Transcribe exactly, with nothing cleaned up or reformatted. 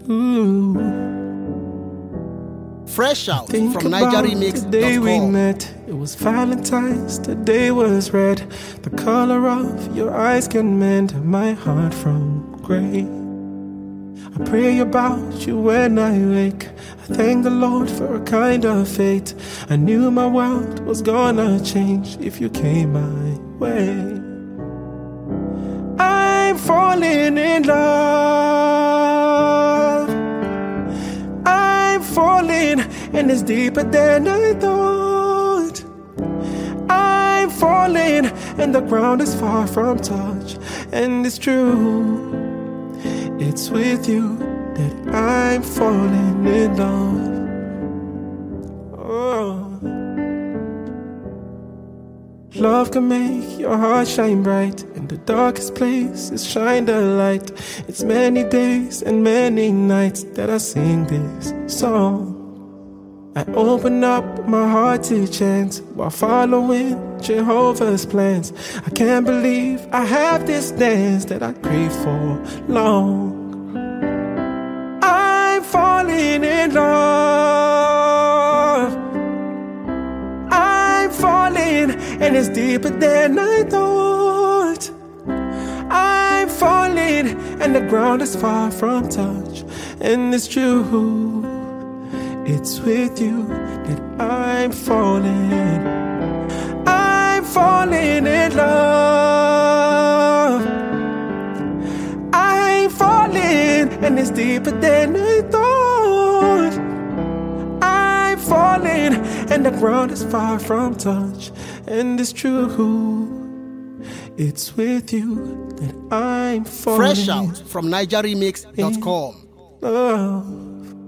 Ooh. Fresh out Think from about Niger Remix the day we dot com. met. It was Valentine's, the day was red. The color of your eyes can mend my heart from grey. I pray about you when I wake. I thank the Lord for a kind of fate. I knew my world was gonna change if you came my way. I'm falling in love. I'm falling, and it's deeper than I thought. I'm falling, and the ground is far from touch. And it's true, it's with you that I'm falling in love. Oh. Love can make your heart shine bright. In the darkest places, shine the light. It's many days and many nights that I sing this song. I open up my heart to chance while following Jehovah's plans. I can't believe I have this dance that I crave for long. I'm falling in love. I'm falling, and it's deeper than I thought. I'm falling, and the ground is far from touch. And it's true, it's with you that I'm falling. I'm falling in love. I'm falling, and it's deeper than I thought. I'm falling, and the ground is far from touch. And it's true, it's with you that I'm falling. Fresh out from Niger Remix dot com. Love.